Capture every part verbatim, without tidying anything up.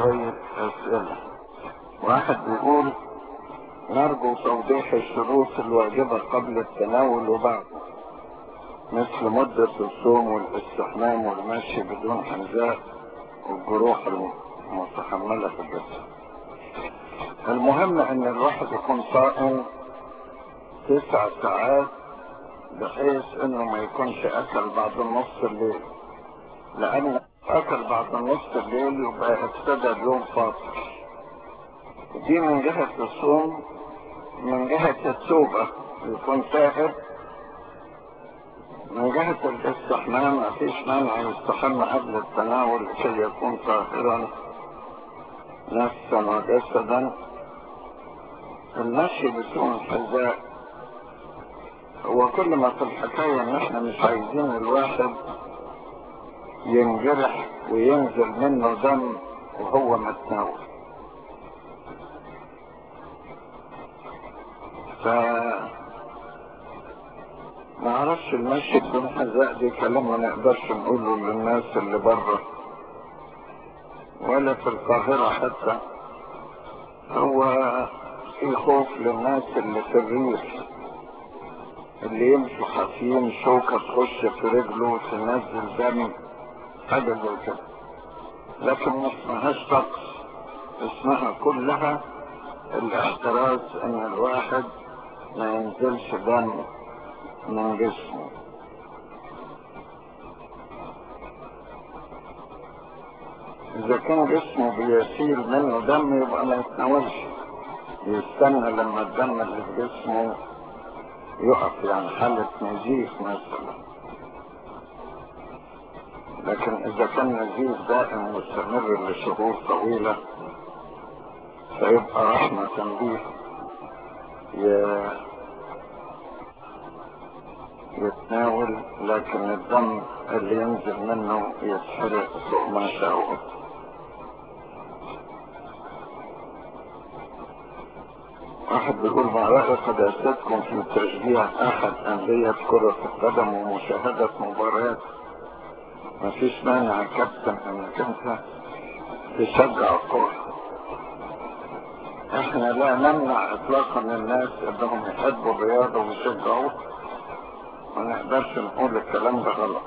شوية أسئلة. واحد بيقول: نرجو توضيح الشروط الواجبة قبل التناول وبعده، مثل مدة الصوم والاستحمام والمشي بدون حذاء والجروح المتحملة في الجسد. المهم ان الواحد يكون صائم تسع ساعات، بحيث انه ما يكونش اكل بعد نص الليل، لان اكل بعد نص الليل يبقى ابتدى اليوم فاصل. دي من جهة الصوم. من جهة التوبة يكون تائب. من جهة الاستحمام مفيش مانع يستحمى قبل التناول كي يكون طاهرا نفسا وجسدا. المشي بدون حذاء هو كل ما في الحكاية ان احنا مش عايزين الواحد ينجرح وينزل منه دم وهو متناول. ف ما اعرفش المشي بدون حذاء دي كلام ما نقدرش نقوله للناس اللي بره ولا في القاهرة حتى. هو في خوف للناس اللي في الريف، اللي يمشوا حافيين شوكة تخش في رجله وتنزل دم، حاجة زي كده. لكن ما اسمهاش طقس، اسمها كلها الاحتراز ان الواحد ما ينزلش دم من جسمه. اذا كان جسمه بيسيل منه دم يبقى ما يتناولش، يستنى لما الدم اللي في جسمه يقف، يعني حالة نزيف مثلا. لكن اذا كان نزيف دائم مستمر لشهور طويلة فيبقى رحمة به يتناول، لكن الدم اللي ينزل منه يتحرق فوق ما شاء. واحد بيقول: ما رأي قداستكم في تشجيع احد اندية كرة القدم ومشاهدة مباريات؟ مفيش مانع كابتن انك انت تشجع الكرة. احنا لا نمنع اطلاقا الناس انهم يحبوا الرياضة ويشجعوها، ما نقدرش نقول الكلام ده غلط.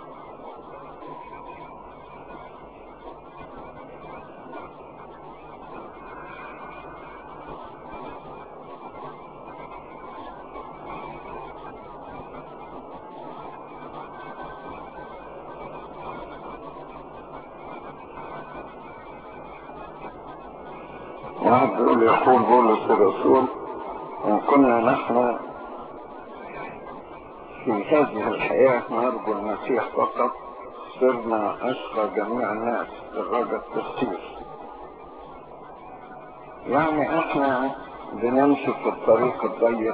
واحد بيقول: يقول بولس الرسول: إن كنا نحن في هذه الحياة نرجو المسيح فقط صرنا أشقى جميع الناس بالرجاء التفسير. يعني احنا بنمشي في الطريق الضيق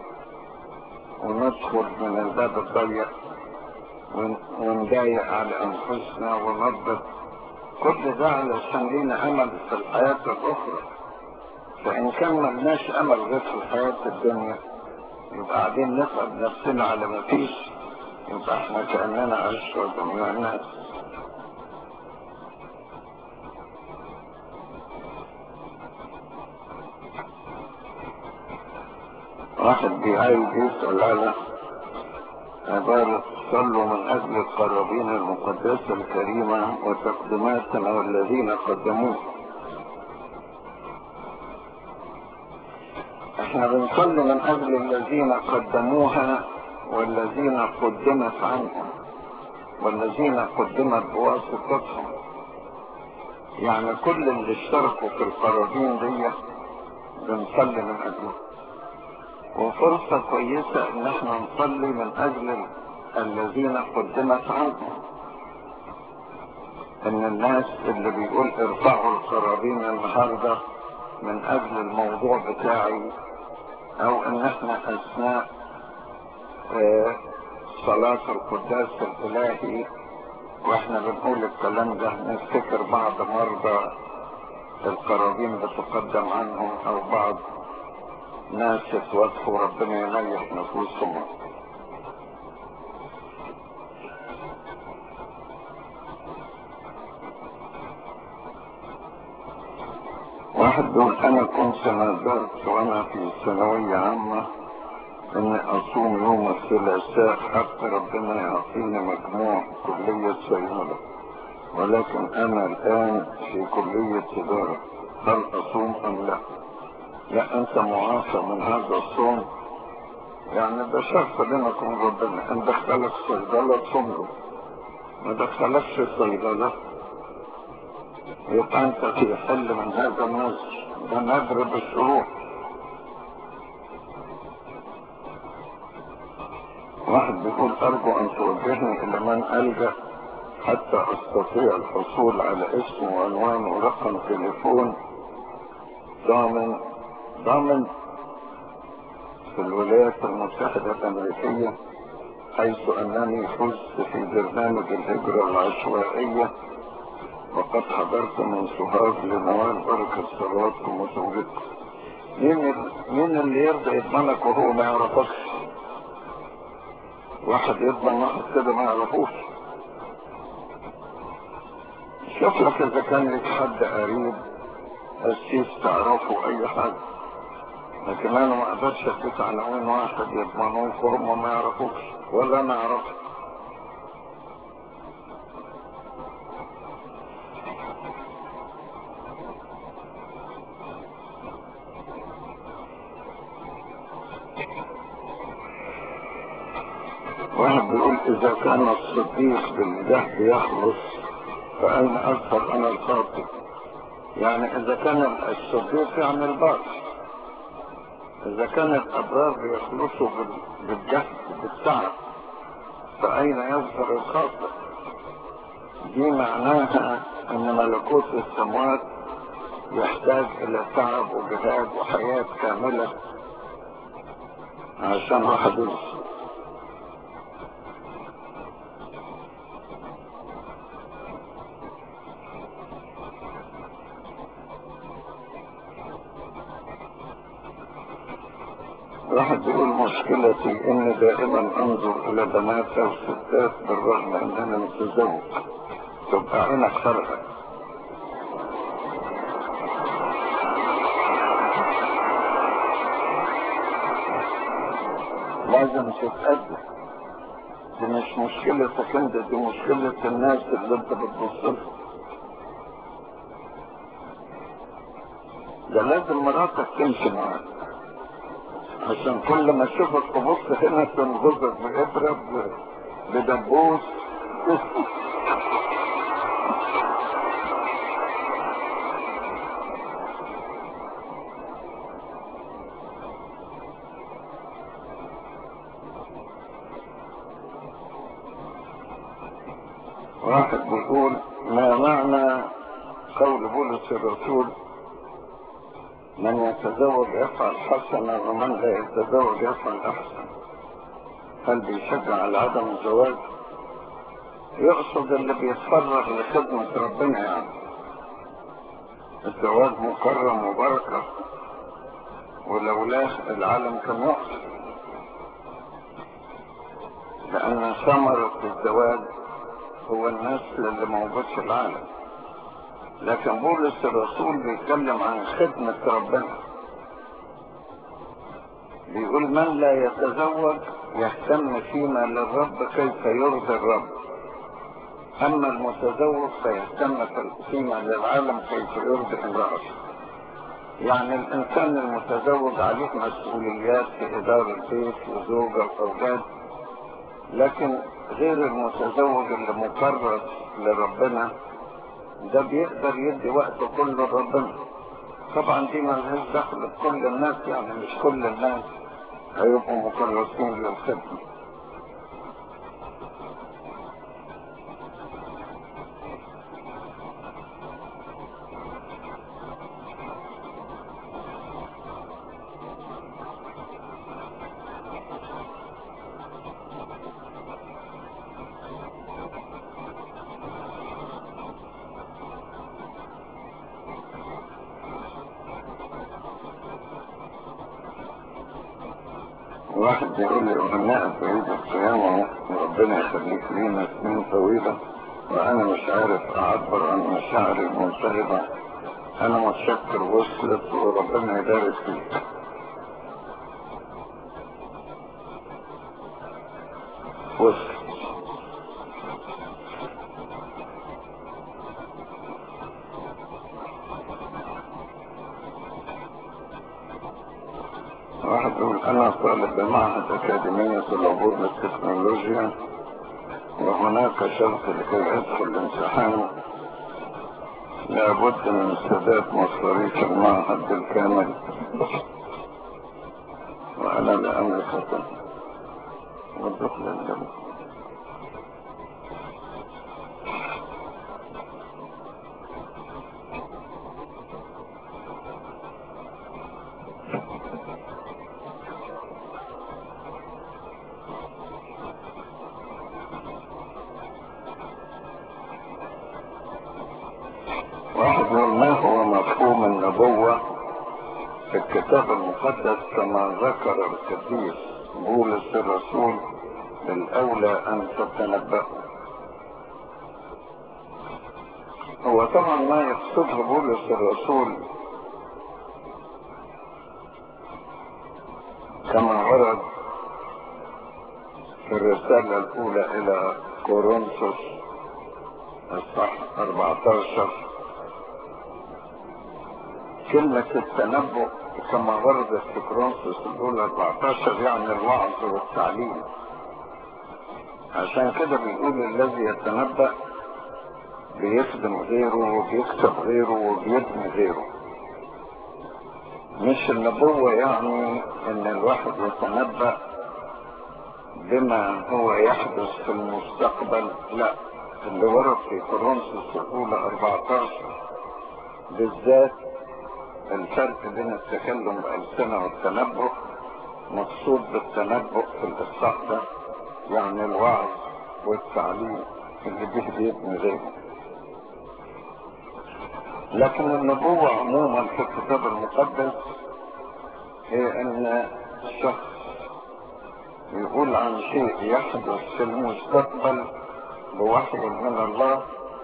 وندخل من الباب الضيق ونضايق على أنفسنا ونضبط كل ده علشان لينا أمل في الحياة الأخرى. فإن كان ملناش أمل غير في الحياة الدنيا يبقى قاعدين نسأل نفسنا على ما فيش، يبقى احنا كأننا أشهر جميع الناس. واحد بيعايز يسأل على عبارة: صلوا من أجل القرابين المقدسة الكريمة وتقدماتنا والذين قدموه. احنا بنصلي من أجل الذين قدموها والذين قدمت عنهم والذين قدمت بواسطتهم. يعني كل اللي اشتركوا في القرابين دي بنصلي من أجلهم. وفرصة كويسة ان احنا نصلي من اجل الذين قدمت عنهم، ان الناس اللي بيقول ارفعوا القرابين النهاردة من اجل الموضوع بتاعي، او ان احنا اثناء اه صلاة القداس الالهي واحنا بنقول الكلام ده نفتكر بعض مرضى القرابين بتقدم عنهم او بعض ناس اتوفوا ربنا يريح نفوسهم. واحد بيقول انا كنت نذرت وانا في ثانوية عامة اني اصوم يوم الثلاثاء حتى ربنا يعطيني مجموع كلية صيدلة، ولكن انا الان في كلية تجارة، هل اصوم ام لا؟ لا، انت معافى من هذا الصوم، يعني ده شرط بينك وبين ربنا. ان دخلك صيدلة تصوم له، ما دخلكش صيدلة يبقى انت في حل من هذا النذر، ده نذر بالشروط. واحد بيقول ارجو ان توجهني الى من الجأ حتى استطيع الحصول على اسم وعنوان ورقم تليفون ضامن ضامن في الولايات المتحدة الامريكية، حيث انني فزت في برنامج الهجرة العشوائية، وقد حضرت من سوهاج لنوال بركة صلواتكم وتوجيهكم. مين مين اللي يرضى يضمنك وهو ما يعرفكش؟ واحد يضمن واحد كده ما يعرفوش. شوف لك اذا كان لك حد قريب قسيس تعرفه اي حاجة، لكن انا ما اقدرش اديك عنوان واحد يضمنوك وهم ما يعرفوكش ولا انا اعرفك. واحد بيقول اذا كان الصديق بالجهد يخلص فاين اظهر انا الخاطئ؟ يعني اذا كان الصديق يعني البار، اذا كان الابرار بيخلصوا بالجهد بالتعب فاين يظهر الخاطئ؟ دي معناها ان ملكوت السماوات يحتاج الى تعب وجهاد وحياة كاملة عشان واحد يوصل. واحد بيقول مشكلتي اني دائما انظر الى بنات او ستات بالرغم اننا متزوج، تبقى عينك فرقة. لازم تتأدب، دي مش مشكلتك انت، دي مشكلة الناس اللي انت بتبص لها. ده لازم مراتك تمشي معاك، عشان كل ما اشوفك تبص هنا تنغزك بإبرة بدبوس. واحد بيقول ما معنى قول بولس الرسول من يتزوج يفعل حسنا ومن لا يتزوج يفعل احسن؟ هل بيشجع على عدم الزواج؟ يقصد اللي بيتفرغ لخدمة ربنا، يعني الزواج مكرم وبركة، ولولاه العالم كان يقصد، لأن ثمرة الزواج هو النسل اللي موجود في العالم. لكن بولس الرسول بيتكلم عن خدمة ربنا، بيقول من لا يتزوج يهتم فيما للرب كيف يرضي الرب، أما المتزوج فيهتم فيما للعالم كيف يرضي امرأته. يعني الإنسان المتزوج عليه مسؤوليات في إدارة البيت وزوجة وأولاد، لكن غير المتزوج اللي مكرس لربنا ده بيقدر يدي وقته كله لربنا. طبعا دي ملهاش دخل بكل الناس، يعني مش كل الناس هيبقوا مكرسين للخدمة. واحد بيقول لي أغناء في عيد القيامة وربنا يخليك لينا سنين طويلة وأنا مش عارف أعبر عن مشاعري المنتهبة انا متشكر، وصلت وربنا يبارك فيك. وصلت. واحد يقول انا طالب بمعهد اكاديمية العبور للتكنولوجيا، وهناك شرط لكي ادخل الامتحان لابد من سداد مصاريف المعهد بالكامل، وانا لا املك والدخل الجامعي. واحد يقول ما هو مفهوم النبوة في الكتاب المقدس كما ذكر القديس بولس الرسول الأولى أن تتنبأوا؟ هو طبعا ما يقصده بولس الرسول كما ورد في الرسالة الأولى إلى كورنثوس الصح أربعة عشر، كلمة التنبؤ كما وردت في كورنثوس الأولى أربعة عشر يعني الوعظ والتعليم. عشان كده بيقول الذي يتنبأ بيخدم غيره وبيكسب غيره وبيبني غيره. مش النبوة يعني ان الواحد يتنبأ بما هو يحدث في المستقبل، لا. اللي ورد في كورنثوس الأولى أربعة عشر بالذات الفرق بين التكلم بألسنة والتنبؤ، مقصود بالتنبؤ في الإصحاح ده يعني الوعظ والتعليم اللي به بيبني غيره. لكن النبوة عموما في الكتاب المقدس هي ان الشخص يقول عن شيء يحدث في المستقبل بوحي من الله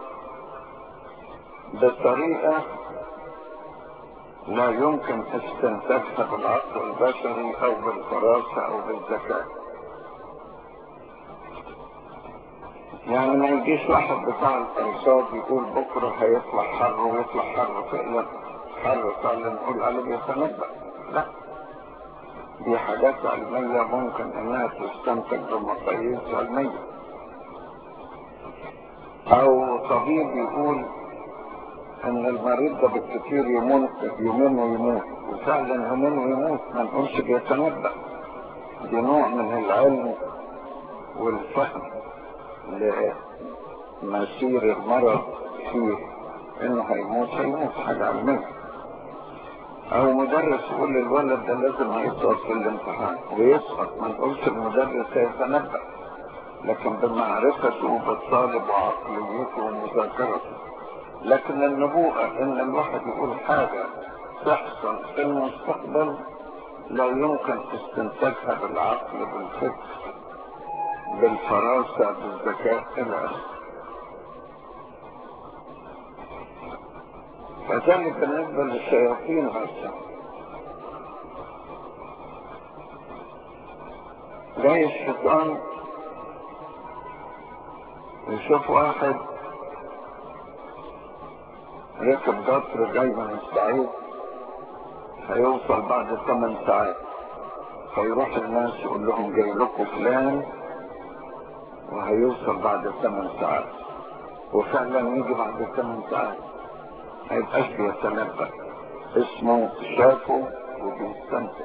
بطريقة لا يمكن استنتاجها بالعقل البشري او بالفراسة او بالذكاء. يعني ما يجيش واحد بتاع الارصاد يقول بكرة هيطلع حر ويطلع حر فعلا حر فعلا نقول عليه بيتنبأ، لا. دي حاجات علمية ممكن انها تستنتج بمقاييس علمية. او طبيب يقول ان المريض ده بالكثير يموت يومين ويموت، وفعلا يومين ويموت، ما نقولش بيتنبأ. دي نوع من العلم والفهم لمسير المرض فيه، انه هيموت هيموت حاجة علمية. او مدرس يقول للولد ده لازم هيسقط في الامتحان ويسقط، ما نقولش المدرس هيتنبأ، لكن بمعرفته بالطالب وعقليته ومذاكرته. لكن النبوءة ان الواحد يقول حاجة تحصل في المستقبل لا يمكن استنتاجها بالعقل بالفكر بالفراسة بالذكاء الى اخره. كذلك بالنسبة للشياطين مثلا، جاي الشيطان يشوف واحد ركب قطر جاي من الصعيد هيوصل بعد ثمان ساعات، فيروح الناس يقول لهم جاي لكم فلان وهيوصل بعد ثمان ساعات، وفعلا يجي بعد ثمان ساعات. ما يبقاش بيتنبأ، اسمه شافه وبيستنتج.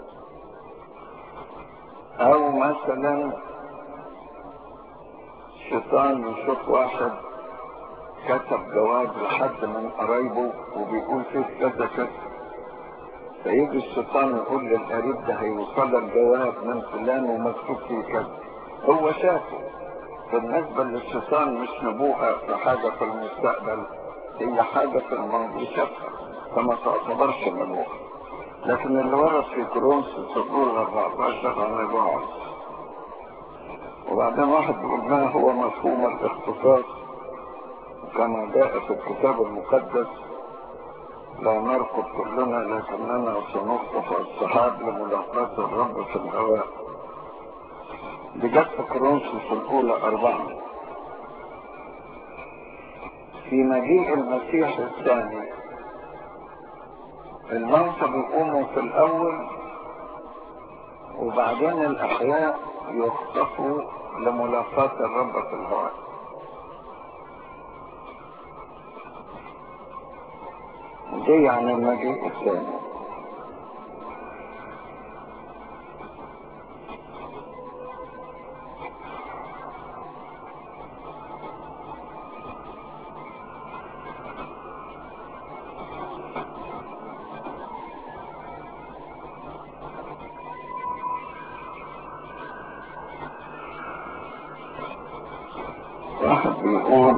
او مثلا شيطان يشوف واحد كتب جواب لحد من قرايبه وبيقول فيه كذا كذا، فيجي الشيطان يقول للقريب ده هيوصل الجواب من فلان ومكتوب فيه كذا، هو شافه. بالنسبة للشيطان مش نبوءة في حاجة في المستقبل، هي حاجة في الماضي شافها، فما تعتبرش نبوءة. لكن اللي ورد في كورنثوس الأولى أربعة عشر عن الوعظ. وبعدين واحد يقول ما هو مفهوم الاختصاص كما جاء في الكتاب المقدس لا نركض كلنا لكننا سنخطف السحاب لملاقاة الرب في الهواء. دي جت في كورنثوس الأولى أربعة. في مجيء المسيح الثاني الموتى بيقوموا في الأول، وبعدين الأحياء يخطفوا لملاقاة الرب في الهواء. دي يعني المجيء الثاني. واحد بيقول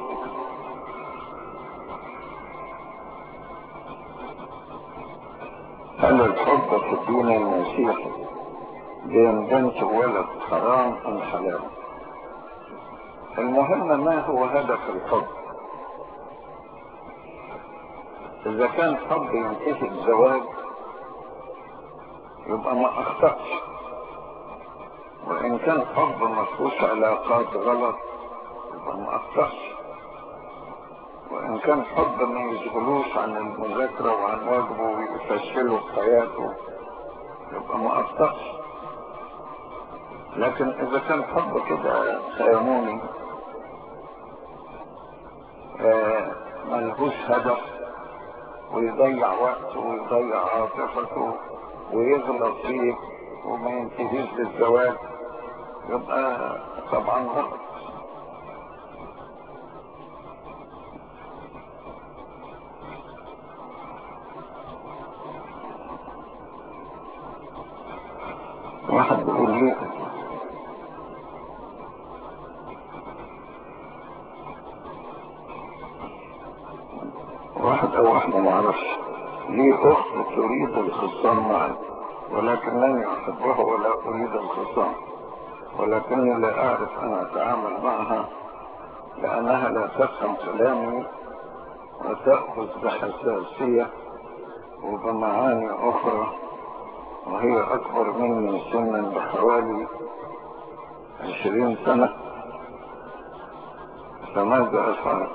هل الحب في الدين المسيحي بين بنت وولد حرام أم حلال؟ المهم ما هو هدف الحب. إذا كان حب ينتهي الزواج يبقى ما أخطأش، وإن كان حب مفهوش علاقات غلط يبقى ما أخطأش، وإن كان حب ما يشغلوش عن المذاكرة وعن واجبه ويفشله في حياته يبقى ما أخطأش. لكن إذا كان حب كده خيموني آه ملهوش هدف ويضيع وقته ويضيع عاطفته ويغلط فيه وما ينتهيش للزواج يبقى طبعا غلط. واحد بيقول لي واحد او واحدة معرفش لي اخت تريد الخصام معي ولكنني احبها ولا اريد الخصام، ولكني لا اعرف ان اتعامل معها لانها لا تفهم كلامي وتأخذ بحساسية وبمعاني اخرى، وهي اكبر مني سنا بحوالي عشرين سنة، فماذا افعل؟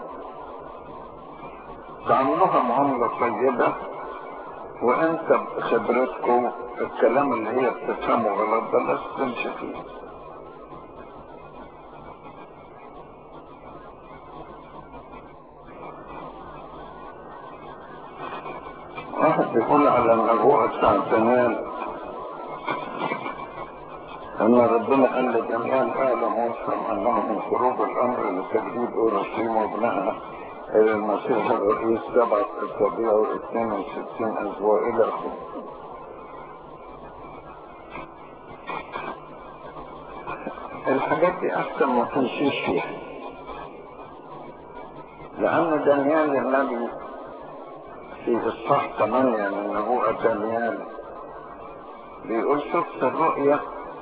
تعاملوها معاملة طيبة، وانت بخبرتكم الكلام اللي هي بتفهمه غلط بلاش تمشي فيه. واحد بيقول على النبوءة بتاع دانيال ان ربنا قال لدانيال اعلم وافهم انه من خروج الامر لتجديد اورشليم وبنائها الى المسيح الرئيس سبعة اسابيع واثنين وستين اسبوع الى اخره. الحاجات دي احسن ما تمشيش فيها، لان دانيال النبي في اصحاح ثمانية من نبوءة دانيال بيقول شفت الرؤية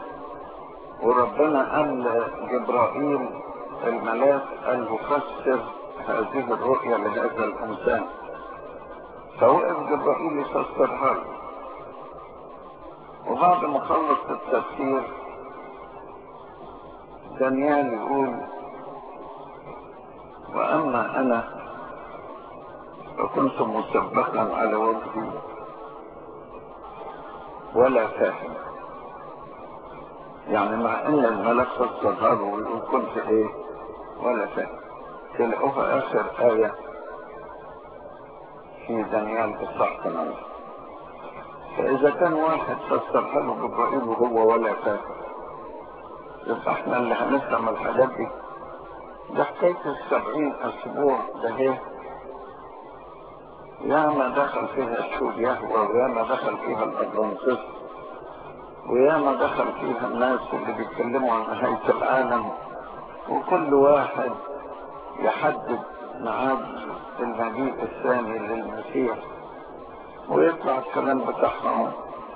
وربنا قال جبرائيل الملاك قال له فسر هذه الرؤية لهذا الإنسان، فوقف جبرائيل يفسرها له، وبعد ما خلص التفسير دانيال يقول وأما أنا فكنت مسبقا على وجهي ولا فاهم، يعني مع ان الملك فسرها له ويقول كنت ايه ولا فاهم. تلاقوها اخر آية في دانيال اصحاح ثمانية. فاذا كان واحد فسرها له جبرائيل وهو ولا فاهم يبقى احنا اللي هنفهم الحاجات دي. ده حكاية السبعين اسبوع ده ايه ياما دخل فيها الشهود يهوى، وياما دخل فيها الادفانتست، وياما دخل فيها الناس اللي بيتكلموا عن نهاية العالم، وكل واحد يحدد ميعاد المجيء الثاني للمسيح ويطلع الكلام بتاعهم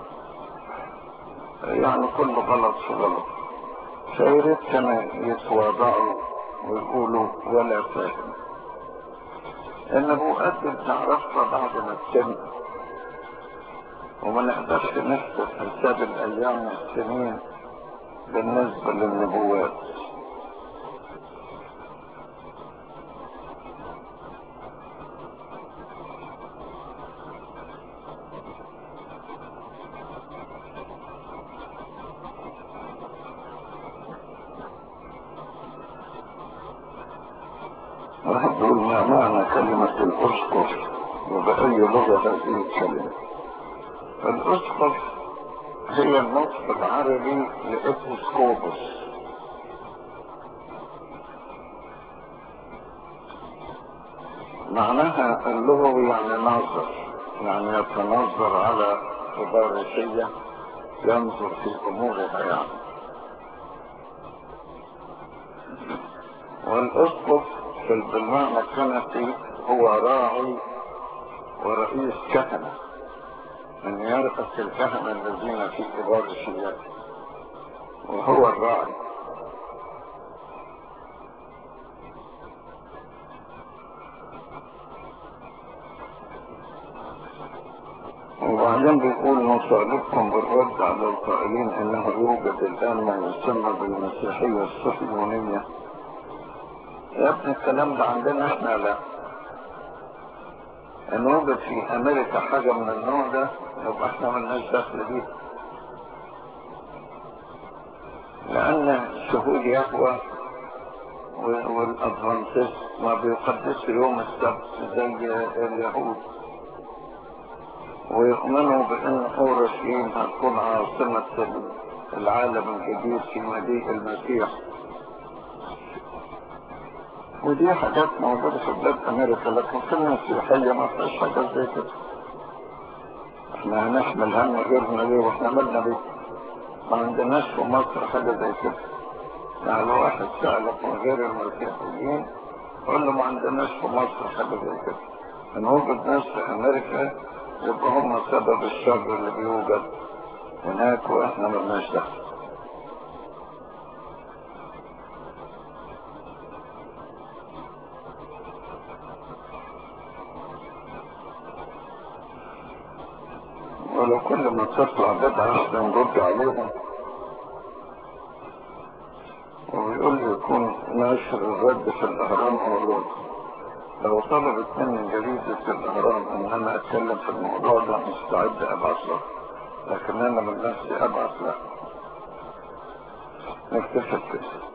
يعني كله غلط في غلط. فياريت كانوا يتواضعوا ويقولوا ولا فاهم. النبوءات دي بنعرفها بعد ما تتم، وما نقدرش نحسب حساب الأيام والسنين بالنسبة للنبوات. واحد يقول ما معنى كلمة الأسقف وبأي لغة هذه الكلمة؟ الأسقف هي النطق العربي لإبسكوبوس، معناها اللغوي يعني ناظر، يعني يتنظر على إبارشية، ينظر في أمورها يعني. والأسقف في بالمعنى الكنسي هو راعي ورئيس كهنة، من يرأس الكهنة الذين في إبارشيات، وهو الراعي. وبعدين بيقول نطالبكم بالرد على القائلين انه يوجد الان ما يسمى بالمسيحية الصهيونية. يا ابني الكلام ده عندنا احنا لا. ان وجد في امريكا حاجة من النوع ده يبقى احنا ملناش دخل بيه، لان شهود يهوه والادفانتست ما بيقدسوا يوم السبت زي اليهود، ويؤمنوا بأن أورشليم هتكون عاصمة العالم الجديد في مجيء المسيح. ودي حاجات موجودة في بلاد أمريكا، لكن في المسيحية ما فيش حاجة زي كده. احنا هنحمل هم غيرنا ليه واحنا مالنا بيه؟ ما عندناش في مصر حاجة زي كده. يعني لو واحد سألك من غير المسيحيين قول له ما عندناش في مصر حاجة زي كده. ان وجد ناس في أمريكا يبقى هم سبب الشر اللي بيوجد هناك واحنا ملناش دخل. ولو كل ما تطلع بدعة احنا نرد عليهم. وبيقول لي يكون ناشر الرد في الاهرام او الوضع. لو طلبت مني جريدة الاهرام ان انا اتكلم في الموضوع ده مستعد ابعث له، لكن انا من نفسي ابعث له. نكتفي بكده.